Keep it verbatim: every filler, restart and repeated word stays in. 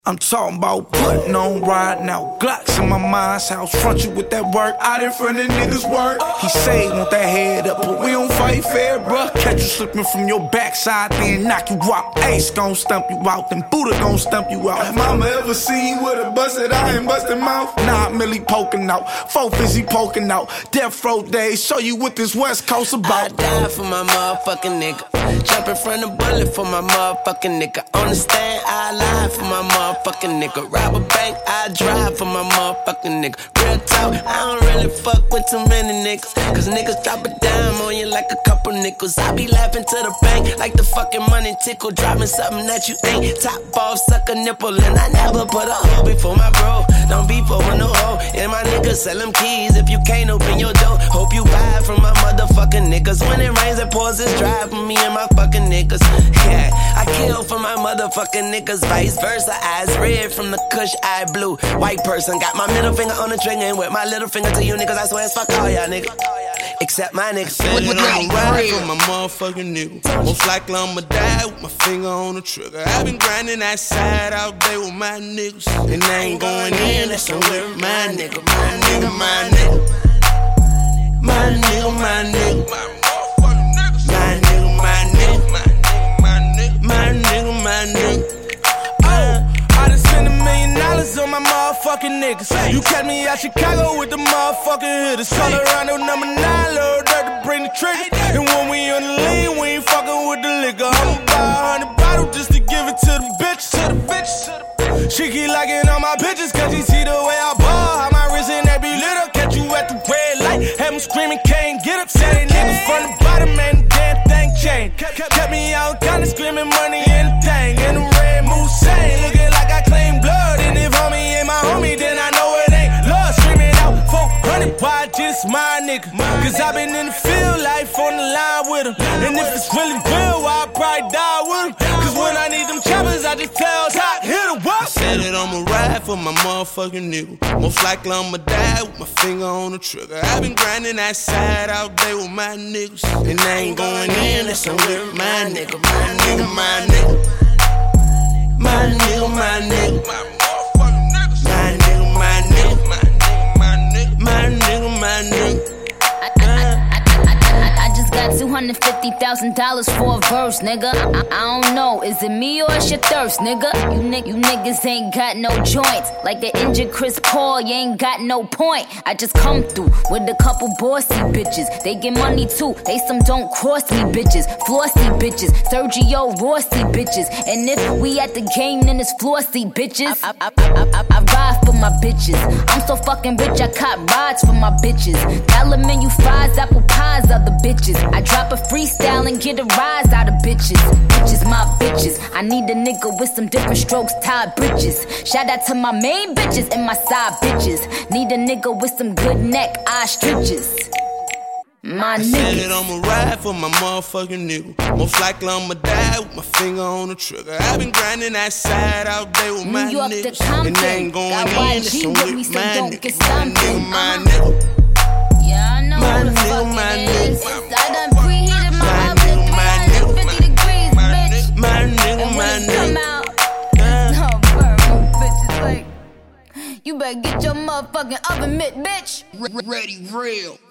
I'm talking about putting on riding out Glocks in my mind's house. Front you with that work out in front of niggas' work. He say he want that head up, but we don't fight fair, bruh. Catch you slipping from your backside, then knock you out. Ace gon' stump you out, then Buddha gon' stump you out. Have mama ever seen you with a busted eye and busted mouth? Nah, Millie poking out, four fizzy poking out. Death row days, show you what this West Coast about. I die for my motherfucking nigga. Jump in front of bullet for my motherfucking nigga. On the stand, I lie for my motherfucking Motherfucking nigga. Rob a bank, I drive for my motherfucking nigga. Real talk, I don't really fuck with too many niggas, cause niggas drop a dime on you like a couple nickels. I be laughing to the bank like the fucking money tickle. Dropping something that you ain't. Top off, suck a nipple, and I never put a hoe before my bro. Don't be for no hoe. And my niggas sell them keys if you can't open your door. Hope you buy from my motherfucking niggas. When it rains and pours, it's dry for me and my fucking niggas. Yeah, I kill for my motherfucking niggas. Vice versa, eyes red from the kush, eye blue. White person, got my middle finger on the trigger and with my little finger to you niggas. I swear it's fuck all y'all niggas, except my niggas. Said it I'ma ride for my motherfucking nigga. Most likely I'ma die with my finger on the trigger. I been grinding that side all day with my niggas, and I ain't going in, that's on with my nigga. My nigga, my nigga. My nigga, my nigga. My nigga, my nigga. My nigga, my nigga. I done spent a million dollars on my motherfucking niggas. You catch me out Chicago with the motherfucking hitters. All around on number nine, little dirt to bring the trigger. And when we on the lean, we ain't fucking with the liquor. I'ma buy a hundred bottles just to give it to the bitch. To the bitch. She keep liking all my pictures cause she see the way I ball. How my wrist and that be lit up. Catch you at the red light. Have them screaming, can't get up. Say niggas from the bottom, man, the damn thing changed. Kept me out kinda screaming money in the thing. In the red Moussain, looking like I claim blood. And if homie ain't my homie, then I know it ain't love. Screaming out four hundred, why just my nigga? Cause I been in the field, life on the line with him. And if it's really real, well, I probably die with him. Cause when I need them choppers, I just tell Top, hit him up. Said that I'ma ride for my motherfucking nigga. Most likely I'ma die with my finger on the trigger. I been grinding that side all day with my niggas, and I ain't going in, that's on with my nigga. My nigga, my nigga. My nigga, my nigga. My nigga, my nigga. My nigga, my nigga. I just got two hundred fifty thousand dollars for a verse, nigga. I, I don't know, is it me or it's your thirst, nigga? You, ni- you niggas ain't got no joints. Like the injured Chris Paul, you ain't got no point. I just come through with a couple bossy bitches. They get money too, they some don't cross me bitches. Flossy bitches, Sergio Rossi bitches. And if we at the game, then it's flossy bitches. I, I, I, I, I, I ride for my bitches. I'm so fucking rich, I cop rides for my bitches. Dollar menu fries, apple pies, other bitches. I drop a freestyle and get a rise out of bitches. Bitches, my bitches. I need a nigga with some different strokes, tied bridges. Shout out to my main bitches and my side bitches. Need a nigga with some good neck, eye stitches. My niggas. Said that I'ma ride for my motherfucking nigga. Most likely I'ma die with my finger on the trigger. I been grinding that side all day with my New York niggas, to Compton. and I ain't going Got in, Y that's G on with me, with so my don't nigga. get My stumped. nigga, my Uh-huh. nigga. Yeah, I know My what the nigga, fuck my it nigga. is. I done preheated my My oven to nigga, my three hundred fifty degrees, bitch. My nigga, And my when it come nigga. out, no burn, bitches like, you better get your motherfucking oven mitt, bitch. Ready, real.